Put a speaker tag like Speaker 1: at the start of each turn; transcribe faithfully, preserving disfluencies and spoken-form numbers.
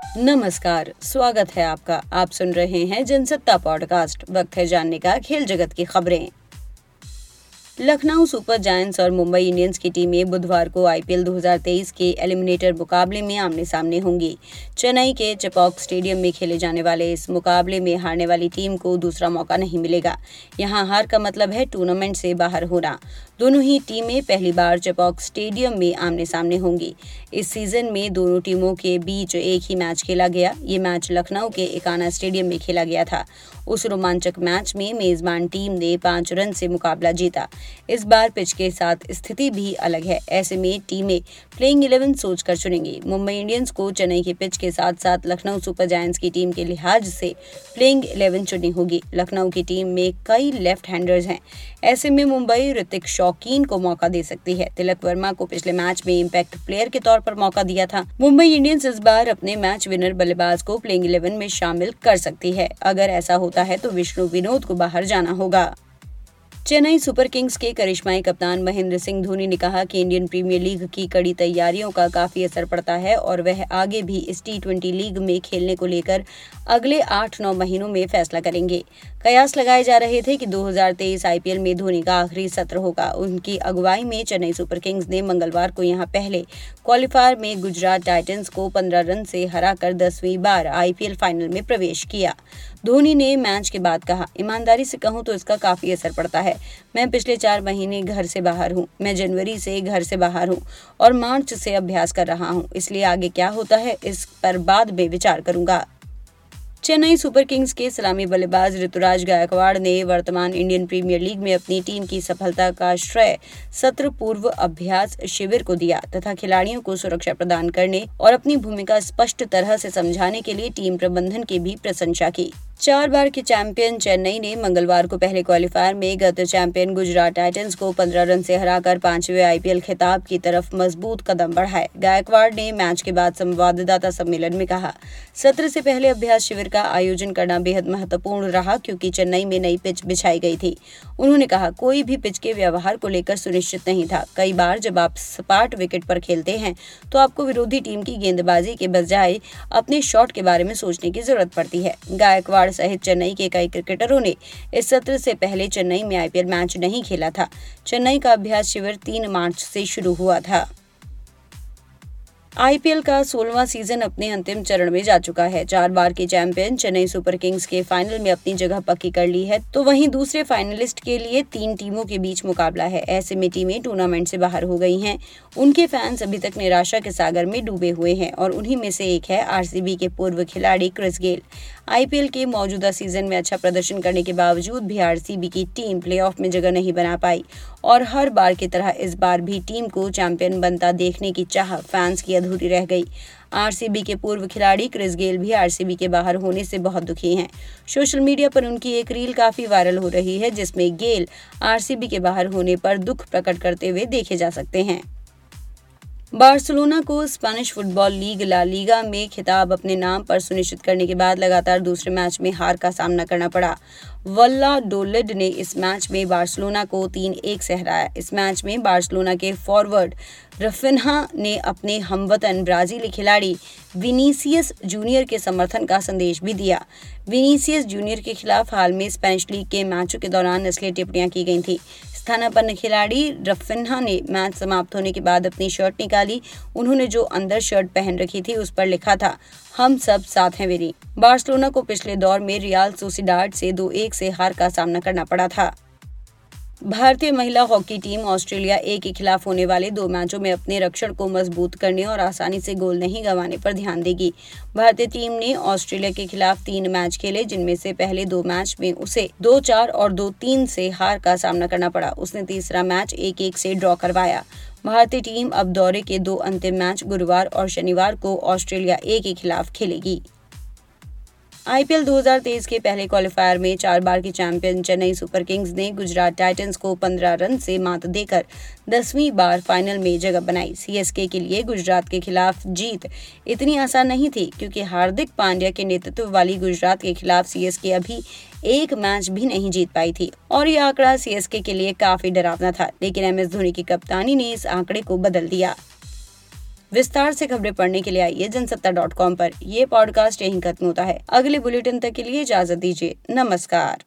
Speaker 1: नमस्कार, स्वागत है आपका। आप सुन रहे हैं जनसत्ता पॉडकास्ट। वक्त है जानने का खेल जगत की खबरें। लखनऊ सुपर जायंट्स और मुंबई इंडियंस की टीमें बुधवार को आईपीएल दो हज़ार तेईस के एलिमिनेटर मुकाबले में आमने सामने होंगी। चेन्नई के चेपॉक स्टेडियम में खेले जाने वाले इस मुकाबले में हारने वाली टीम को दूसरा मौका नहीं मिलेगा। यहां हार का मतलब है टूर्नामेंट से बाहर होना। दोनों ही टीमें पहली बार चेपॉक स्टेडियम में आमने सामने होंगी। इस सीजन में दोनों टीमों के बीच एक ही मैच खेला गया। ये मैच लखनऊ के एकाना स्टेडियम में खेला गया था। उस रोमांचक मैच में मेजबान टीम ने पांच रन से मुकाबला जीता। इस बार पिच के साथ स्थिति भी अलग है। ऐसे में टीमें प्लेइंग इलेवन सोचकर चुनेंगी। मुंबई इंडियंस को चेन्नई के पिच के साथ साथ लखनऊ सुपर जायंट्स की टीम के लिहाज से प्लेइंग इलेवन चुननी होगी। लखनऊ की टीम में कई लेफ्ट हैंडर्स हैं। ऐसे में मुंबई ऋतिक शौकीन को मौका दे सकती है। तिलक वर्मा को पिछले मैच में इम्पैक्ट प्लेयर के तौर पर मौका दिया था। मुंबई इंडियंस इस बार अपने मैच विनर बल्लेबाज को प्लेइंग इलेवन में शामिल कर सकती है। अगर ऐसा होता है तो विष्णु विनोद को बाहर जाना होगा। चेन्नई सुपर किंग्स के करिश्माई कप्तान महेंद्र सिंह धोनी ने कहा कि इंडियन प्रीमियर लीग की कड़ी तैयारियों का काफी असर पड़ता है और वह आगे भी इस टी ट्वेंटी लीग में खेलने को लेकर अगले आठ नौ महीनों में फैसला करेंगे। कयास लगाए जा रहे थे कि दो हज़ार तेईस आईपीएल में धोनी का आखिरी सत्र होगा। उनकी अगुवाई में चेन्नई सुपर किंग्स ने मंगलवार को यहां पहले क्वालिफायर में गुजरात टाइटंस को पंद्रह रन से हराकर दसवीं बार आईपीएल फाइनल में प्रवेश किया। धोनी ने मैच के बाद कहा, ईमानदारी से कहूं तो इसका काफी असर पड़ता है। मैं पिछले चार महीने घर से बाहर हूं। मैं जनवरी से घर से बाहर हूं और मार्च से अभ्यास कर रहा हूं। इसलिए आगे क्या होता है इस पर बाद में विचार करूंगा। चेन्नई सुपर किंग्स के सलामी बल्लेबाज ऋतुराज गायकवाड़ ने वर्तमान इंडियन प्रीमियर लीग में अपनी टीम की सफलता का श्रेय सत्र पूर्व अभ्यास शिविर को दिया तथा खिलाड़ियों को सुरक्षा प्रदान करने और अपनी भूमिका स्पष्ट तरह से समझाने के लिए टीम प्रबंधन की भी प्रशंसा की। चार बार के चैंपियन चेन्नई ने मंगलवार को पहले क्वालिफायर में गत चैंपियन गुजरात टाइटंस को पंद्रह रन से हराकर पांचवें आईपीएल खिताब की तरफ मजबूत कदम बढ़ाए। गायकवाड़ ने मैच के बाद संवाददाता सम्मेलन में कहा, सत्र से पहले अभ्यास शिविर का आयोजन करना बेहद महत्वपूर्ण रहा क्योंकि चेन्नई में नई पिच बिछाई गई थी। उन्होंने कहा, कोई भी पिच के व्यवहार को लेकर सुनिश्चित नहीं था। कई बार जब आप सपाट विकेट पर खेलते हैं तो आपको विरोधी टीम की गेंदबाजी के बजाय अपने शॉट के बारे में सोचने की जरूरत पड़ती है। गायकवाड़ सहित चेन्नई के कई क्रिकेटरों ने इस सत्र से पहले चेन्नई में आईपीएल मैच नहीं खेला था। चेन्नई का अभ्यास शिविर तीन मार्च से शुरू हुआ था। आईपीएल का सोलहवां सीजन अपने अंतिम चरण में जा चुका है। चार बार के चैंपियन चेन्नई सुपर किंग्स के फाइनल में अपनी जगह पक्की कर ली है, तो वहीं दूसरे फाइनलिस्ट के लिए तीन टीमों के बीच मुकाबला है। ऐसे में टीमें टूर्नामेंट से बाहर हो गई हैं। उनके फैंस अभी तक निराशा के सागर में डूबे हुए हैं और उन्हीं में से एक है आरसीबी के पूर्व खिलाड़ी क्रिस गेल। आईपीएल के मौजूदा सीजन में अच्छा प्रदर्शन करने के बावजूद भी आरसीबी की टीम प्लेऑफ में जगह नहीं बना पाई और हर बार की तरह इस बार भी टीम को चैंपियन बनता देखने की चाह फैंस की अधूरी रह गई। आरसीबी के पूर्व खिलाड़ी क्रिस गेल भी आरसीबी के बाहर होने से बहुत दुखी हैं। सोशल मीडिया पर उनकी एक रील काफी वायरल हो रही है जिसमें गेल आरसीबी के बाहर होने पर दुख प्रकट करते हुए देखे जा सकते हैं। बार्सिलोना को Spanish football league La Liga में खिताब अपने नाम पर सुनिश्चित करने के बाद लगातार दूसरे मैच में हार का सामना करना पड़ा। वल्लाडोलिड ने इस मैच में बार्सिलोना को तीन एक से हराया। इस मैच में बार्सिलोना के फॉरवर्ड रफिन्हा ने अपने हमवतन ब्राजीली खिलाड़ी विनीसियस जूनियर के समर्थन का संदेश भी दिया। विनीसियस जूनियर के खिलाफ हाल में स्पेनिश लीग के मैचों के दौरान असली टिप्पणियां की गई थी। स्थानापन्न खिलाड़ी रफिन्हा ने मैच समाप्त होने के बाद अपनी शर्ट निकाली। उन्होंने जो अंदर शर्ट पहन रखी थी उस पर लिखा था, हम सब साथ हैं वीरी। बार्सिलोना को पिछले दौर में रियल सोसिडाड से दो एक से हार का सामना करना पड़ा था। भारतीय महिला हॉकी टीम ऑस्ट्रेलिया ए के खिलाफ होने वाले दो मैचों में अपने रक्षण को मजबूत करने और आसानी से गोल नहीं गंवाने पर ध्यान देगी। भारतीय टीम ने ऑस्ट्रेलिया के खिलाफ तीन मैच खेले जिनमें से पहले दो मैच में उसे दो चार और दो तीन से हार का सामना करना पड़ा। उसने तीसरा मैच एक एक से ड्रॉ करवाया। भारतीय टीम अब दौरे के दो अंतिम मैच गुरुवार और शनिवार को ऑस्ट्रेलिया ए के खिलाफ खेलेगी। आईपीएल दो हज़ार तेईस के पहले क्वालिफायर में चार बार की चैंपियन चेन्नई सुपर किंग्स ने गुजरात टाइटंस को पंद्रह रन से मात देकर दसवीं बार फाइनल में जगह बनाई। सीएसके के लिए गुजरात के खिलाफ जीत इतनी आसान नहीं थी क्योंकि हार्दिक पांड्या के नेतृत्व वाली गुजरात के खिलाफ सीएसके अभी एक मैच भी नहीं जीत पाई थी और यह आंकड़ा सीएसके के लिए काफी डरावना था, लेकिन एम एस धोनी की कप्तानी ने इस आंकड़े को बदल दिया। विस्तार से खबरें पढ़ने के लिए आइए जनसत्ता डॉट कॉम पर। ये पॉडकास्ट यहीं खत्म होता है। अगले बुलेटिन तक के लिए इजाजत दीजिए। नमस्कार।